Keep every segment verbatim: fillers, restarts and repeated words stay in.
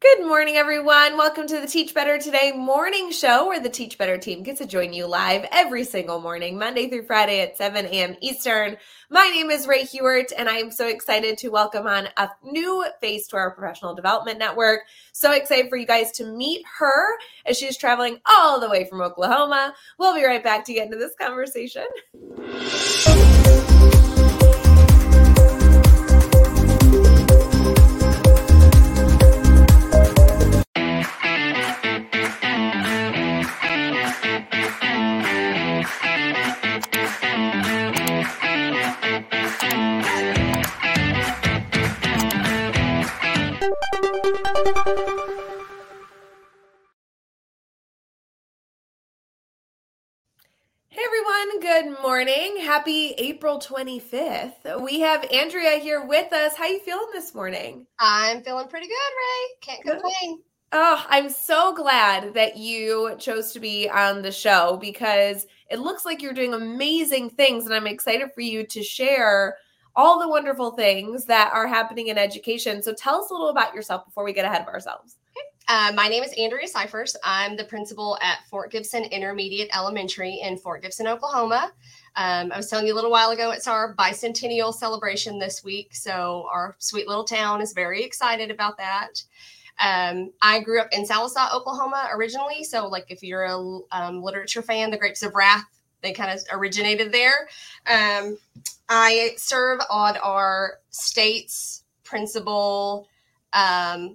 Good morning, everyone. Welcome to the Teach Better Today morning show, where the Teach Better team gets to join you live every single morning, Monday through Friday at seven a.m. Eastern. My name is Ray Hewart, and I am so excited to welcome on a new face to our professional development network. So excited for you guys to meet her as she's traveling all the way from Oklahoma. We'll be right back to get into this conversation. Hey everyone, good morning. Happy April twenty-fifth. We have Andrea here with us. How you feeling this morning? I'm feeling pretty good, Ray. Can't Good. complain. Oh, I'm so glad that you chose to be on the show because it looks like you're doing amazing things, and I'm excited for you to share all the wonderful things that are happening in education. So tell us a little about yourself before we get ahead of ourselves. Uh, my name is Andrea Cyphers. I'm the principal at Fort Gibson Intermediate Elementary in Fort Gibson, Oklahoma. Um, I was telling you a little while ago, it's our bicentennial celebration this week. So our sweet little town is very excited about that. Um, I grew up in Sallisaw, Oklahoma originally. So like if you're a um, literature fan, The Grapes of Wrath, they kind of originated there. Um, I serve on our state's principal. Um,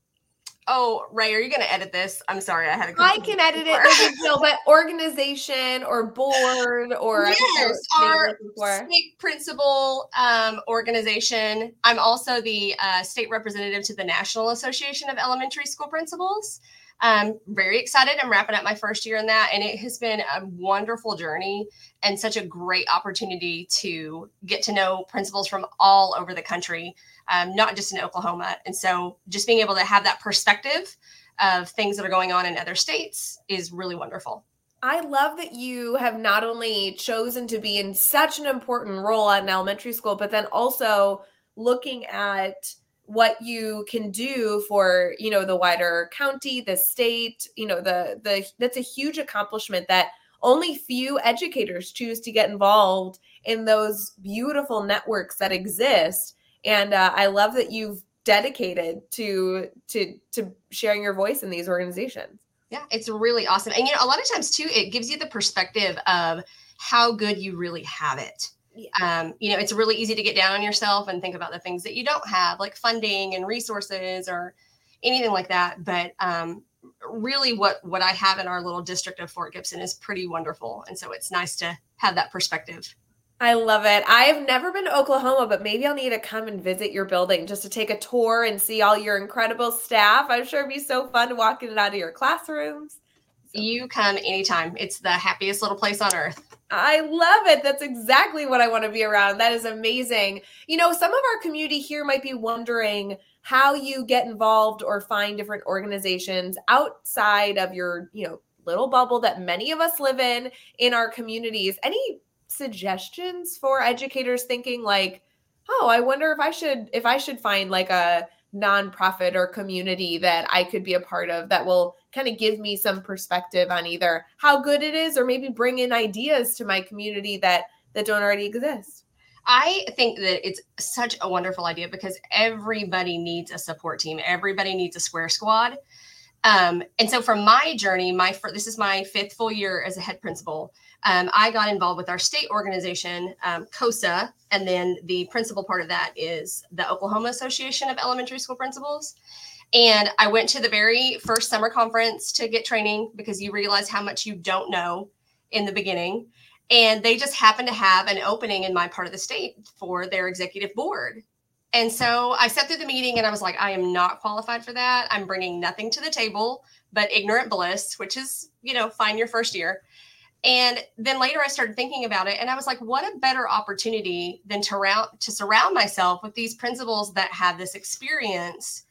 oh, Ray, are you going to edit this? I'm sorry. I had a I can edit it, no big deal, but organization or board or yes, our state principal um, organization. I'm also the uh, state representative to the National Association of Elementary School Principals. I'm very excited. I'm wrapping up my first year in that, and it has been a wonderful journey and such a great opportunity to get to know principals from all over the country, um, not just in Oklahoma. And so just being able to have that perspective of things that are going on in other states is really wonderful. I love that you have not only chosen to be in such an important role at an elementary school, but then also looking at what you can do for, you know, the wider county, the state, you know, the, the, that's a huge accomplishment that only few educators choose to get involved in those beautiful networks that exist. And uh, I love that you've dedicated to, to, to sharing your voice in these organizations. Yeah, it's really awesome. And, you know, a lot of times too, it gives you the perspective of how good you really have it. Yeah. Um, you know, it's really easy to get down on yourself and think about the things that you don't have, like funding and resources or anything like that. But um, really what, what I have in our little district of Fort Gibson is pretty wonderful. And so it's nice to have that perspective. I love it. I have never been to Oklahoma, but maybe I'll need to come and visit your building just to take a tour and see all your incredible staff. I'm sure it'd be so fun to walk in and out of your classrooms. So. You come anytime. It's the happiest little place on earth. I love it. That's exactly what I want to be around. That is amazing. You know, some of our community here might be wondering how you get involved or find different organizations outside of your, you know, little bubble that many of us live in, in our communities. Any suggestions for educators thinking like, oh, I wonder if I should, if I should find like a nonprofit or community that I could be a part of that will kind of give me some perspective on either how good it is or maybe bring in ideas to my community that, that don't already exist. I think that it's such a wonderful idea because everybody needs a support team. Everybody needs a square squad. Um, and so from my journey, my this is my fifth full year as a head principal. Um, I got involved with our state organization, um, COSA, and then the principal part of that is the Oklahoma Association of Elementary School Principals. And I went to the very first summer conference to get training because you realize how much you don't know in the beginning. And they just happened to have an opening in my part of the state for their executive board. And so I sat through the meeting and I was like, I am not qualified for that. I'm bringing nothing to the table but ignorant bliss, which is, you know, fine your first year. And then later I started thinking about it and I was like, what a better opportunity than to, round, to surround myself with these principals that have this experience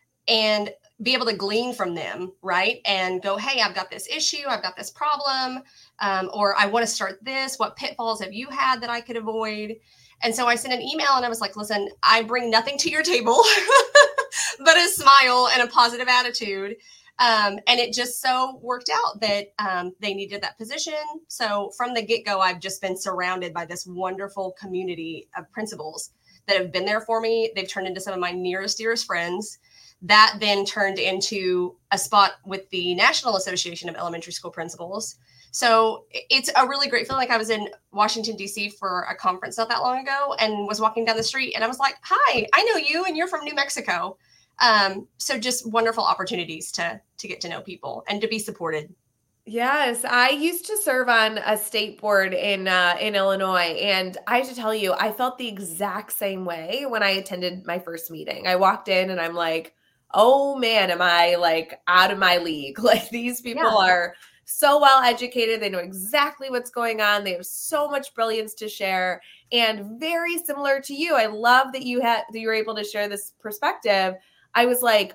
and be able to glean from them, right? And go, hey, I've got this issue, I've got this problem, um, or I want to start this. What pitfalls have you had that I could avoid? And so I sent an email and I was like, listen, I bring nothing to your table. but a smile and a positive attitude. Um, and it just so worked out that um, they needed that position. So from the get-go, I've just been surrounded by this wonderful community of principals that have been there for me. They've turned into some of my nearest, dearest friends. That then turned into a spot with the National Association of Elementary School Principals. So it's a really great feeling. Like I was in Washington, D C for a conference not that long ago and was walking down the street and I was like, hi, I know you and you're from New Mexico. Um, so just wonderful opportunities to, to get to know people and to be supported. Yes, I used to serve on a state board in uh, in Illinois, and I have to tell you, I felt the exact same way when I attended my first meeting. I walked in and I'm like, oh man, am I like out of my league? Like these people Yeah. are so well educated. They know exactly what's going on. They have so much brilliance to share, and very similar to you. I love that you had that you were able to share this perspective. I was like,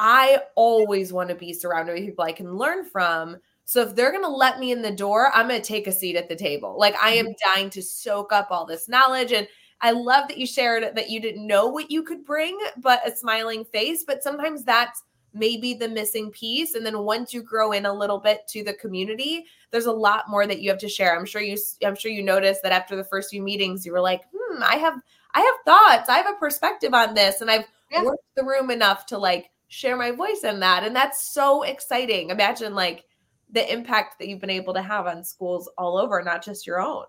I always want to be surrounded with people I can learn from. So if they're going to let me in the door, I'm going to take a seat at the table. Like I am dying to soak up all this knowledge. And I love that you shared that you didn't know what you could bring, but a smiling face. But sometimes that's maybe the missing piece. And then once you grow in a little bit to the community, there's a lot more that you have to share. I'm sure you, I'm sure you noticed that after the first few meetings, you were like, hmm, I have, I have thoughts. I have a perspective on this. And I've yeah. worked the room enough to like share my voice in that. And that's so exciting. Imagine like the impact that you've been able to have on schools all over, not just your own.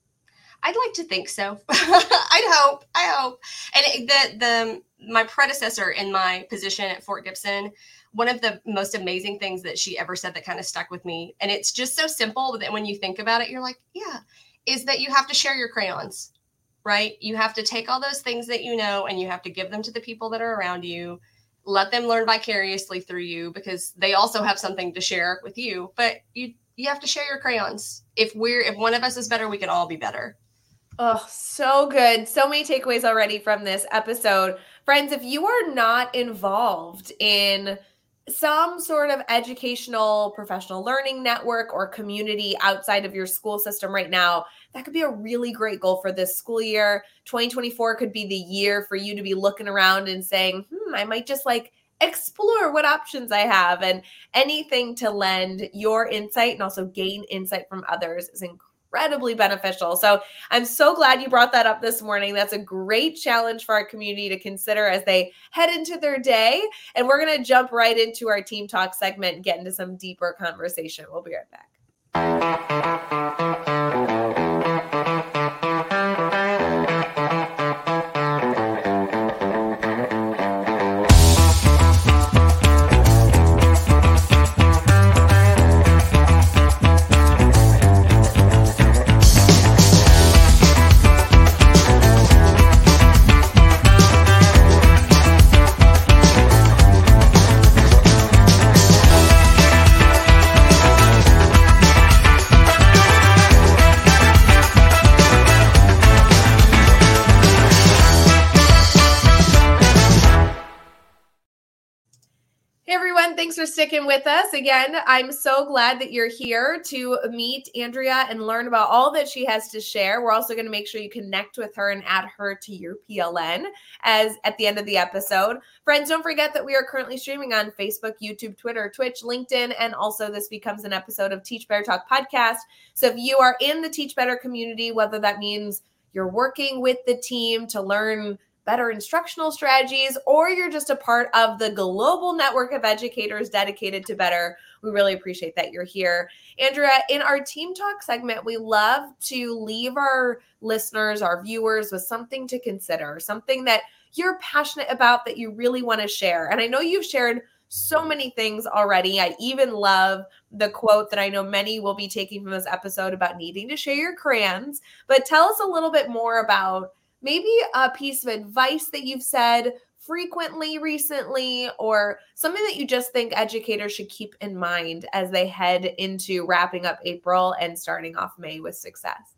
I'd like to think so. I'd hope. I hope. And the the my predecessor in my position at Fort Gibson, one of the most amazing things that she ever said that kind of stuck with me, and it's just so simple that when you think about it, you're like, yeah, is that you have to share your crayons, right? You have to take all those things that you know and you have to give them to the people that are around you. Let them learn vicariously through you because they also have something to share with you. But you you have to share your crayons. If we're if one of us is better, we can all be better. Oh, so good. So many takeaways already from this episode. Friends, if you are not involved in some sort of educational professional learning network or community outside of your school system right now, that could be a really great goal for this school year. twenty twenty-four could be the year for you to be looking around and saying, hmm, I might just like explore what options I have, and anything to lend your insight and also gain insight from others is incredibly beneficial. So I'm so glad you brought that up this morning. That's a great challenge for our community to consider as they head into their day. And we're going to jump right into our team talk segment and get into some deeper conversation. We'll be right back. Thanks for sticking with us. Again, I'm so glad that you're here to meet Andrea and learn about all that she has to share. We're also going to make sure you connect with her and add her to your P L N as at the end of the episode. Friends, don't forget that we are currently streaming on Facebook, YouTube, Twitter, Twitch, LinkedIn, and also this becomes an episode of Teach Better Talk podcast. So if you are in the Teach Better community, whether that means you're working with the team to learn better instructional strategies, or you're just a part of the global network of educators dedicated to better, we really appreciate that you're here. Andrea, in our Team Talk segment, we love to leave our listeners, our viewers, with something to consider, something that you're passionate about that you really want to share. And I know you've shared so many things already. I even love the quote that I know many will be taking from this episode about needing to share your crayons. But tell us a little bit more about maybe a piece of advice that you've said frequently recently, or something that you just think educators should keep in mind as they head into wrapping up April and starting off May with success.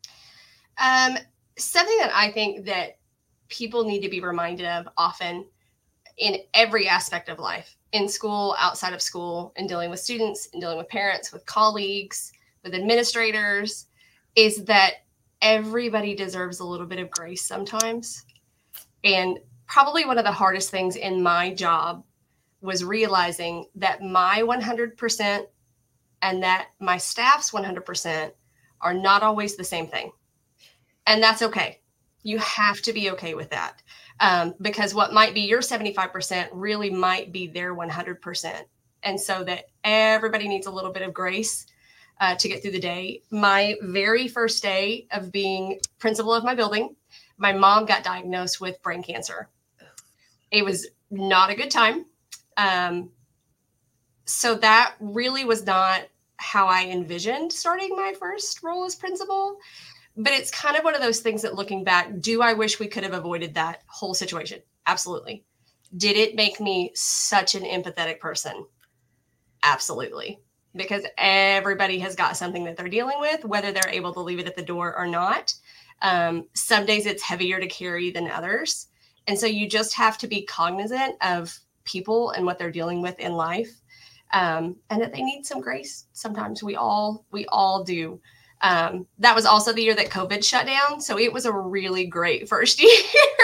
Um, something that I think that people need to be reminded of often in every aspect of life, in school, outside of school, in dealing with students, in dealing with parents, with colleagues, with administrators, is that everybody deserves a little bit of grace sometimes. And probably one of the hardest things in my job was realizing that my one hundred percent and that my staff's one hundred percent are not always the same thing. And that's okay. You have to be okay with that. Um, because what might be your seventy-five percent really might be their one hundred percent. And so that everybody needs a little bit of grace uh, to get through the day. My very first day of being principal of my building, my mom got diagnosed with brain cancer. It was not a good time. Um, so that really was not how I envisioned starting my first role as principal. But it's kind of one of those things that looking back, do I wish we could have avoided that whole situation? Absolutely. Did it make me such an empathetic person? Absolutely. Because everybody has got something that they're dealing with, whether they're able to leave it at the door or not. Um, some days it's heavier to carry than others. And so you just have to be cognizant of people and what they're dealing with in life. Um, and that they need some grace. Sometimes we all, we all do. Um, that was also the year that COVID shut down. So it was a really great first year.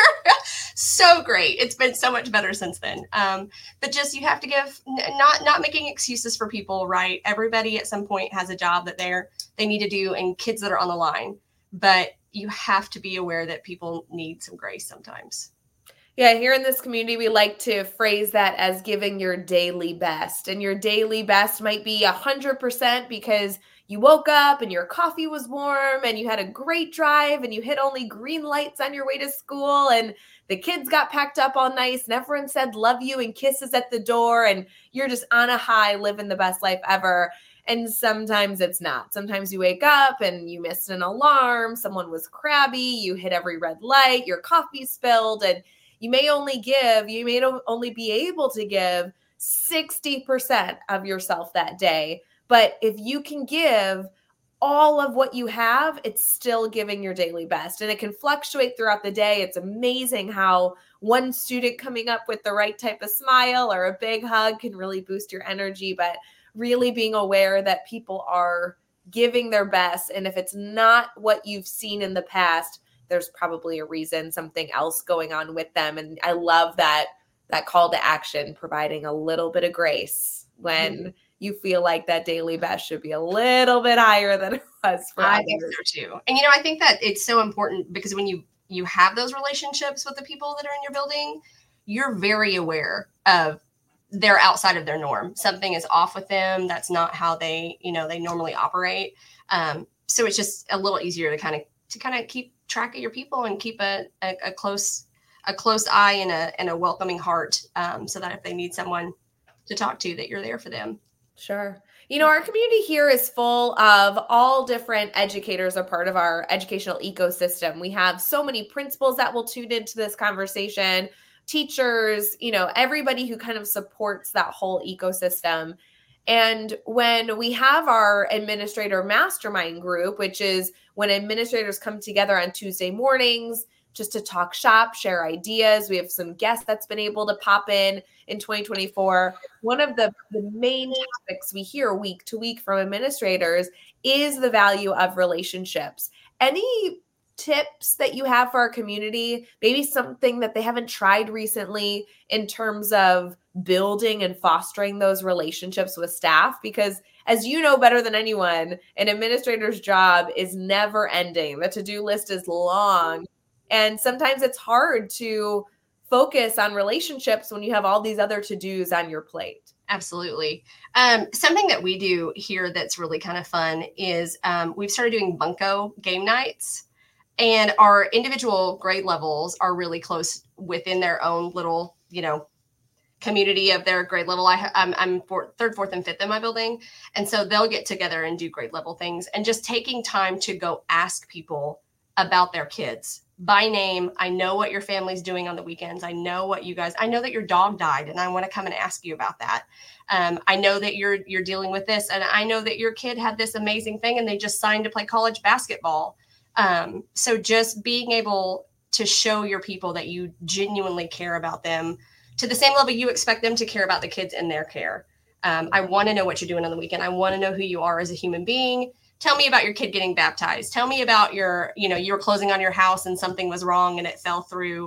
So great. It's been so much better since then. Um, but just, you have to give, n- not, not making excuses for people, right? Everybody at some point has a job that they're, they need to do, and kids that are on the line, but you have to be aware that people need some grace sometimes. Yeah, here in this community, we like to phrase that as giving your daily best. And your daily best might be one hundred percent because you woke up and your coffee was warm and you had a great drive and you hit only green lights on your way to school and the kids got packed up all nice and everyone said love you and kisses at the door and you're just on a high living the best life ever. And sometimes it's not. Sometimes you wake up and you missed an alarm, someone was crabby, you hit every red light, your coffee spilled, and you may only give, you may only be able to give sixty percent of yourself that day. But if you can give all of what you have, it's still giving your daily best. And it can fluctuate throughout the day. It's amazing how one student coming up with the right type of smile or a big hug can really boost your energy. But really being aware that people are giving their best. And if it's not what you've seen in the past, there's probably a reason, something else going on with them. And I love that, that call to action, providing a little bit of grace when mm-hmm. you feel like that daily best should be a little bit higher than it was for I others. think so too. And, you know, I think that it's so important because when you, you have those relationships with the people that are in your building, you're very aware of they're outside of their norm. Something is off with them. That's not how they, you know, they normally operate. Um, so it's just a little easier to kind of, to kind of keep track of your people and keep a, a, a close, a close eye and a, and a welcoming heart. Um, so that if they need someone to talk to, that you're there for them. Sure. You know, our community here is full of all different educators are part of our educational ecosystem. We have so many principals that will tune into this conversation, teachers, you know, everybody who kind of supports that whole ecosystem. And when we have our administrator mastermind group, which is when administrators come together on Tuesday mornings just to talk shop, share ideas. We have some guests that's been able to pop in in twenty twenty-four. One of the, the main topics we hear week to week from administrators is the value of relationships. Any tips that you have for our community, maybe something that they haven't tried recently in terms of building and fostering those relationships with staff? Because as you know better than anyone, an administrator's job is never ending. The to-do list is long. And sometimes it's hard to focus on relationships when you have all these other to-dos on your plate. Absolutely. Um, something that we do here that's really kind of fun is um, we've started doing bunco game nights. And our individual grade levels are really close within their own little, you know, community of their grade level. I, I'm, I'm fourth, third, fourth, and fifth in my building. And so they'll get together and do grade level things and just taking time to go ask people about their kids by name. I know what your family's doing on the weekends. I know what you guys, I know that your dog died and I want to come and ask you about that. Um, I know that you're, you're dealing with this. And I know that your kid had this amazing thing and they just signed to play college basketball. Um, so just being able to show your people that you genuinely care about them to the same level you expect them to care about the kids in their care. Um, I want to know what you're doing on the weekend. I want to know who you are as a human being. Tell me about your kid getting baptized. Tell me about your, you know, you were closing on your house and something was wrong and it fell through.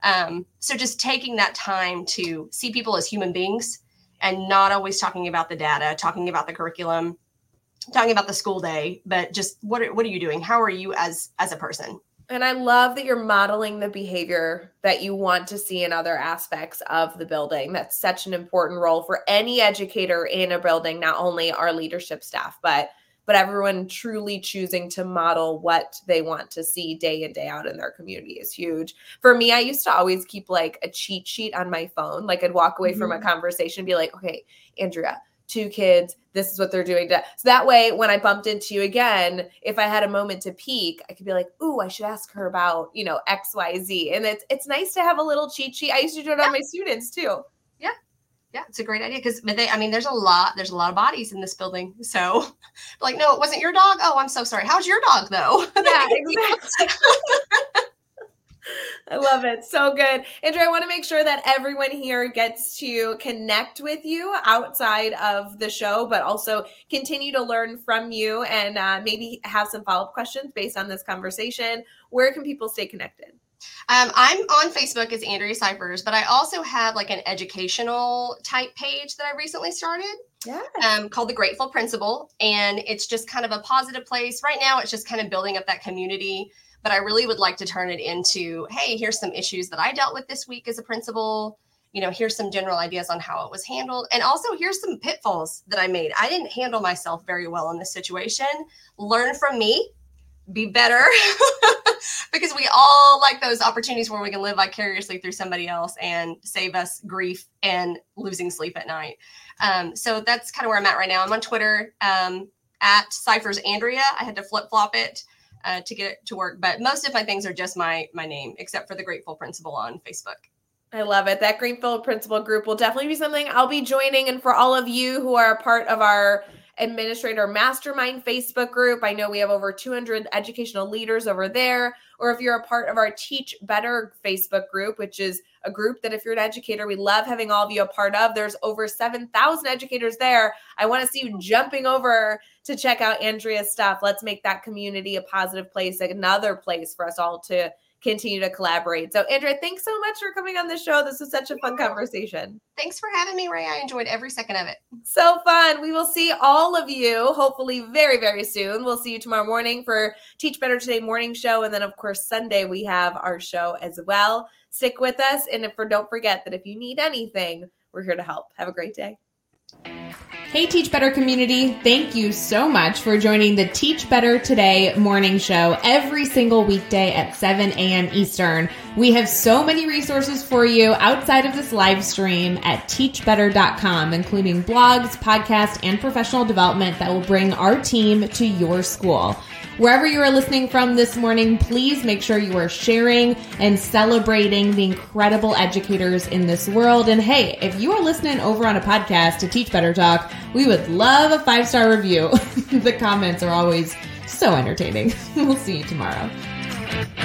Um, so just taking that time to see people as human beings and not always talking about the data, talking about the curriculum, talking about the school day, but just what are, what are you doing? How are you as, as a person? And I love that you're modeling the behavior that you want to see in other aspects of the building. That's such an important role for any educator in a building, not only our leadership staff, but but everyone truly choosing to model what they want to see day in, day out in their community is huge. For me, I used to always keep like a cheat sheet on my phone. Like I'd walk away mm-hmm. from a conversation and be like, okay, Andrea, two kids, this is what they're doing. So that way, when I bumped into you again, if I had a moment to peek, I could be like, ooh, I should ask her about, you know, X, Y, Z. And it's it's nice to have a little cheat sheet. I used to do it yeah. on my students too. Yeah. Yeah, it's a great idea because they, I mean, there's a lot, there's a lot of bodies in this building. So like, no, it wasn't your dog. Oh, I'm so sorry. How's your dog though? Yeah, exactly. I love it. So good. Andrea, I want to make sure that everyone here gets to connect with you outside of the show, but also continue to learn from you and uh, maybe have some follow-up questions based on this conversation. Where can people stay connected? Um, I'm on Facebook as Andrea Cyphers, but I also have like an educational type page that I recently started yeah. um, called The Grateful Principal. And it's just kind of a positive place. Right now, it's just kind of building up that community. But I really would like to turn it into, hey, here's some issues that I dealt with this week as a principal. You know, here's some general ideas on how it was handled. And also here's some pitfalls that I made. I didn't handle myself very well in this situation. Learn from me, be better. Because we all like those opportunities where we can live vicariously through somebody else and save us grief and losing sleep at night. Um, so that's kind of where I'm at right now. I'm on Twitter um, at Cyphers Andrea. I had to flip flop it. Uh, to get it to work. But most of my things are just my my name, except for the Grateful Principal on Facebook. I love it. That Grateful Principal group will definitely be something I'll be joining. And for all of you who are a part of our Administrator Mastermind Facebook group, I know we have over two hundred educational leaders over there. Or if you're a part of our Teach Better Facebook group, which is a group that if you're an educator, we love having all of you a part of. There's over seven thousand educators there. I want to see you jumping over to check out Andrea's stuff. Let's make that community a positive place, another place for us all to continue to collaborate. So Andrea, thanks so much for coming on the show. This was such a fun conversation. Thanks for having me, Ray. I enjoyed every second of it. So fun. We will see all of you hopefully very, very soon. We'll see you tomorrow morning for Teach Better Today morning show. And then of course, Sunday we have our show as well. Stick with us. And if, don't forget that if you need anything, we're here to help. Have a great day. Hey, Teach Better community. Thank you so much for joining the Teach Better Today morning show every single weekday at seven a.m. Eastern. We have so many resources for you outside of this live stream at teach better dot com, including blogs, podcasts, and professional development that will bring our team to your school. Wherever you are listening from this morning, please make sure you are sharing and celebrating the incredible educators in this world. And hey, if you are listening over on a podcast to Teach Better Talk, we would love a five-star review. The comments are always so entertaining. We'll see you tomorrow.